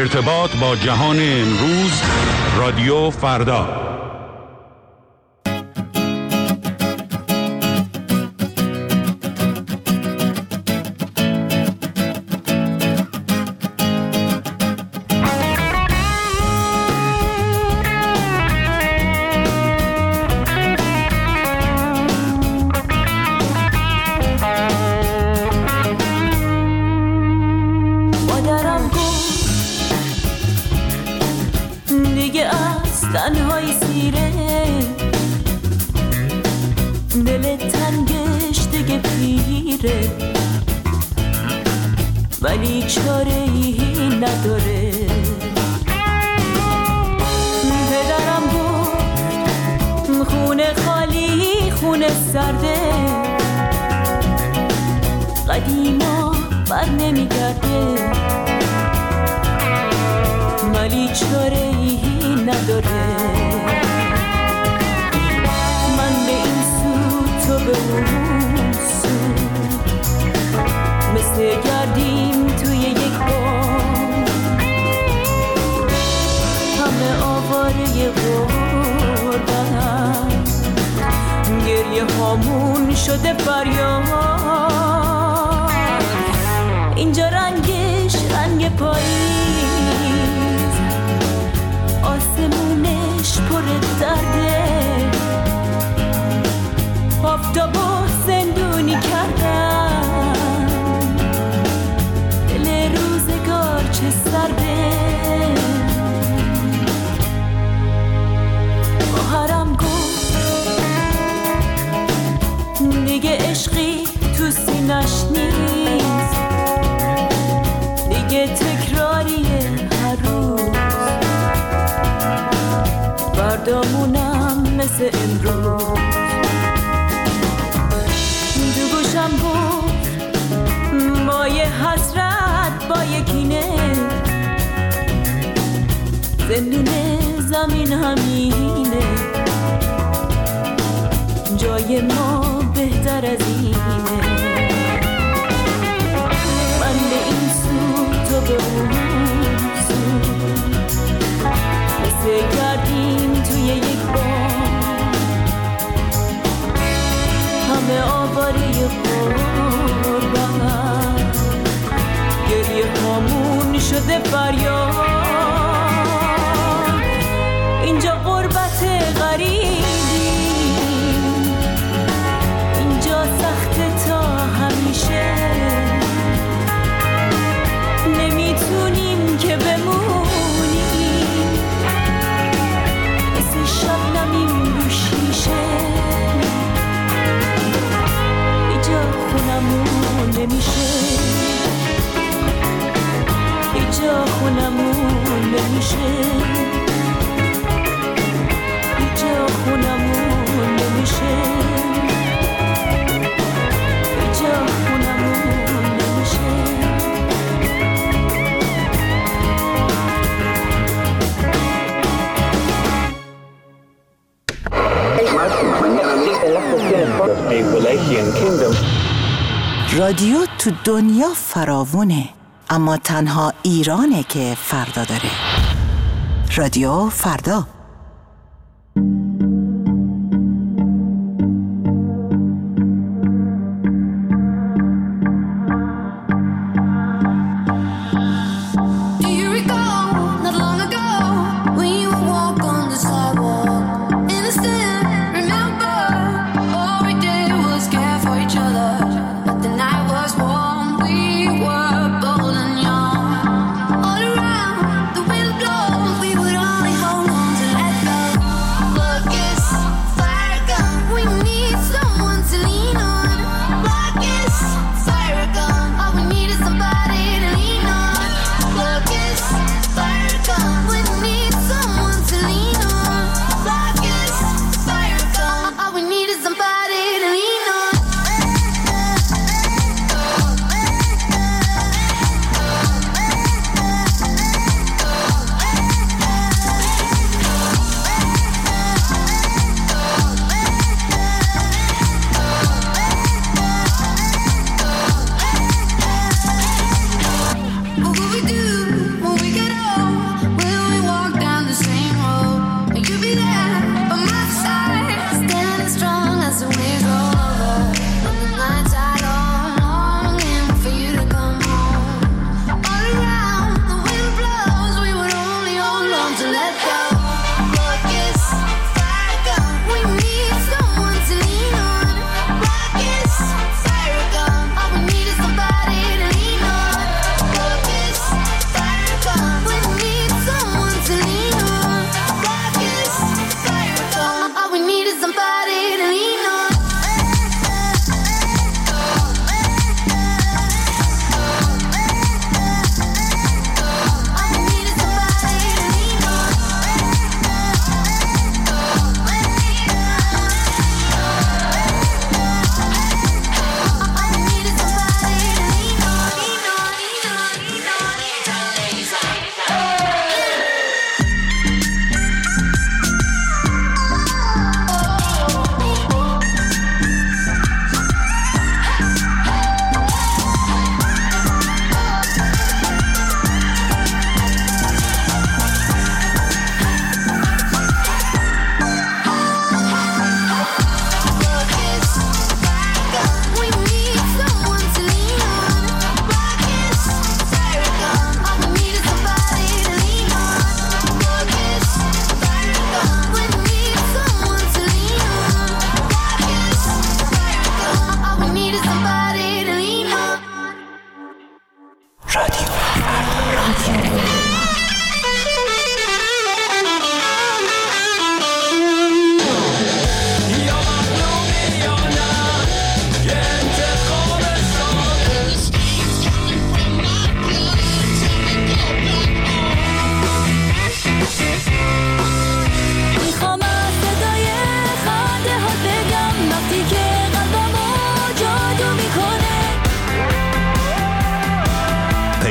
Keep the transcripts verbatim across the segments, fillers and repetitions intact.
ارتباط با جهان امروز، رادیو فردا. تنهایی سیره دل تنگش دیگه پیره، ولی چاره ای نداره. پدرم گفت خونه خالی خونه سرده، قدیما بر نمیگرده، ولی چاره ای نداره. من به این سو تو به اون سو، مثل گردیم توی یک بام، همه آواره غربت، گریه هامون شده فریاد. اینجا رنگش رنگ پاییز، آسمونش پر درده، آفتابو زندونی کردن، دل روزگار چه سرده. خواهرم گفت دیگه عشقی تو سینش نیست، دیگه تکراریه هر روز، فردامونم مثل امروز. دو گوشم گفت با یه حسرت با یه کینه، زندون زمین همینه، جای ما بهتر از اینه. من به این سو تو به اون سو، مثل گردیم توی یک بام، همه آواره غربت، گریه هامون شده فریاد. اینجا غربت غریبی، اینجا سخت تا همیشه، نمیتونیم که بمونیم، مثل شبنمیم رو شیشه. اینجا خونمون نمیشه، اینجا خونمون نمیشه، اینجا خونمون نمیشه، اینجا خونمون نمیشه. رادیو تو دنیا فراوونه، اما تنها ایرانه که فردا داره. رادیو فردا. All around, the wind blows, we would only hold on to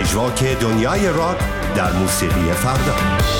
پژواک دنیای راک در موسیقی فردا.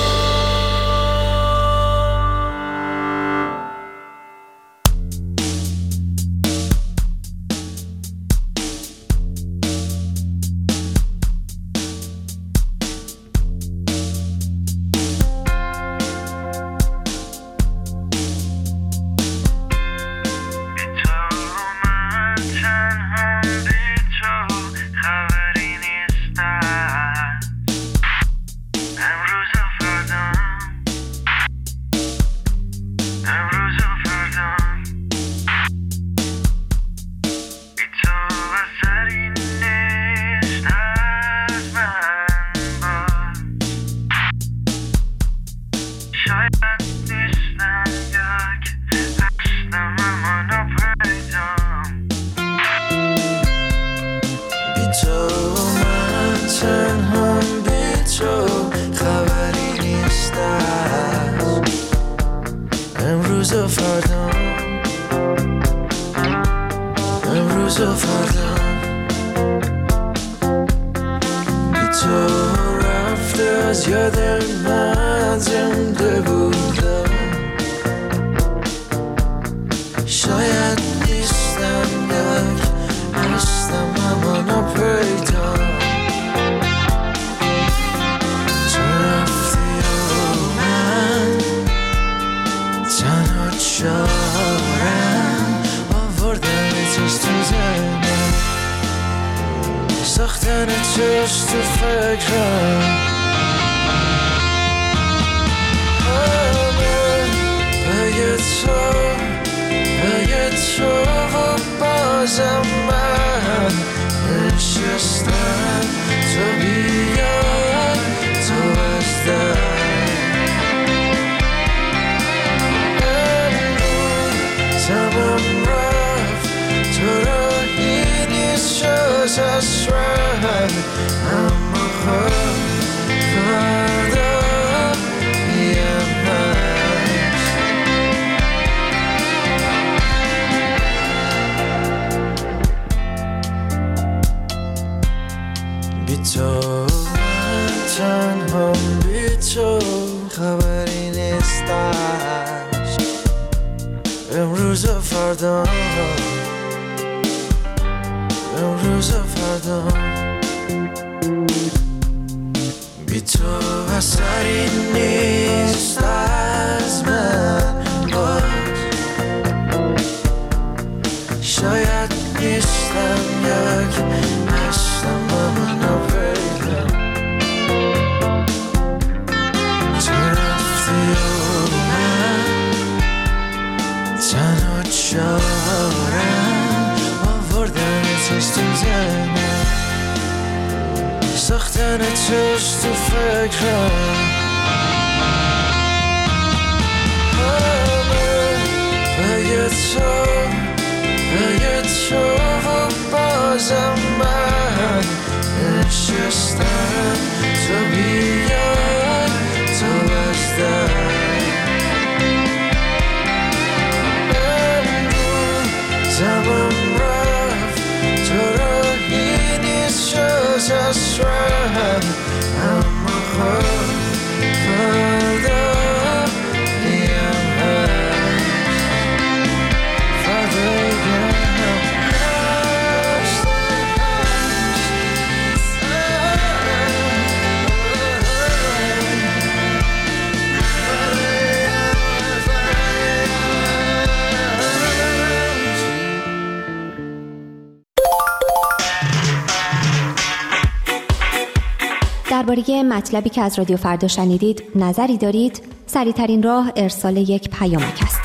درباره مطلبی که از رادیو فردا شنیدید نظری دارید؟ سریع‌ترین راه ارسال یک پیامک است.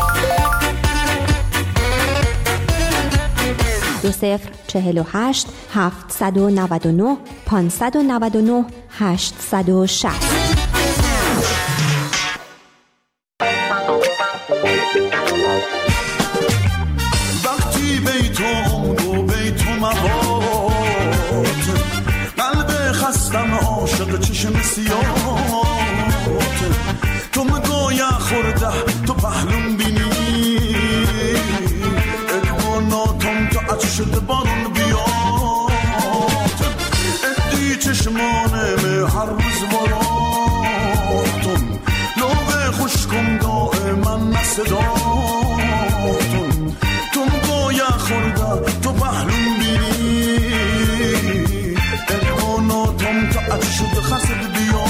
دو صفر چهل و هشت هفتصد و نود و نه پانصد و نود و نه هشتصد و شصت. وقتی بیتم و بیتم آباد قلب خستم عاشق چشم سیاهات تو مگایا خورده تو پهلوم بینی اکماناتم تو عطش شده بارون بیاد ادی چشم چشمانم هر روز باراتون لوبه خوشکم دائما نصداتون تم گویا خورده تو پهلون بینی ادگانا تم تا اچ شد خسد بیا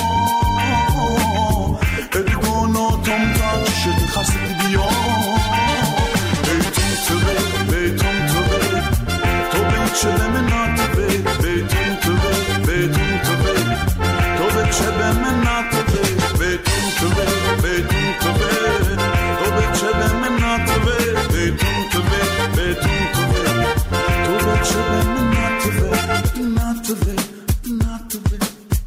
ادگانا تم تا اچ شد خسد بیا بیتون توه بیتون توه تو بیچه بمناتوه بیتون توه بیتون توه تو بیچه بمناتوه بیتون توه بیتون توه تو بیچه بمناتوه بیتون توه بیتون توه تو بیچه بمناتوه ناتوه ناتوه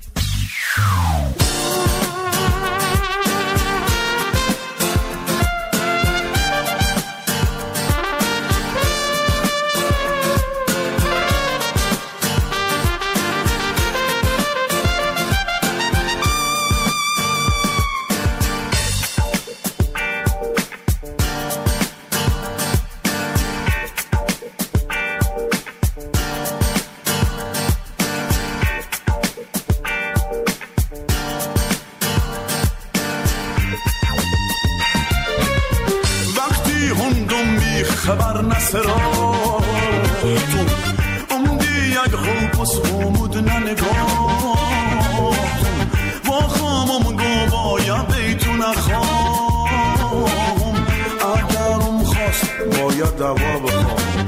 خبر نسراتون امدی یک خوبس خومود ننگاتون و خامم گو باید بیتون اخوام اگرم خواست باید دوا بخوام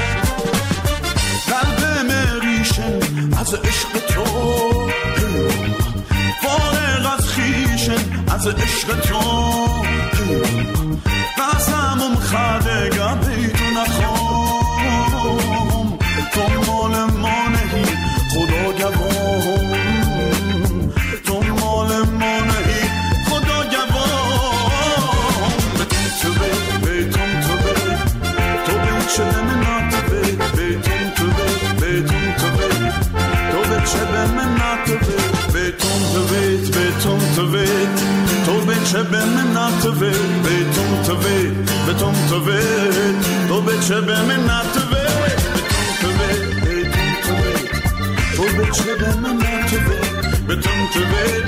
قلب مریشن از عشق تو فارغ از خیشن از عشق تو قسمم خدگه بیتو نخوام تو مال ما نهی خدا گوام تو مال ما نهی خدا گوام بیتون توه بیتون توه تو بیچه بمناتوه بیتون توه بیتون توه تو بیچه بمناتوه بیتون توه بیتون توه تو بیچه بمناتوه بیتون توه بیتون توه تو بیچه بمناتوه بیتون توه بیتون توه تو بیچه بمناتوه بیتون توه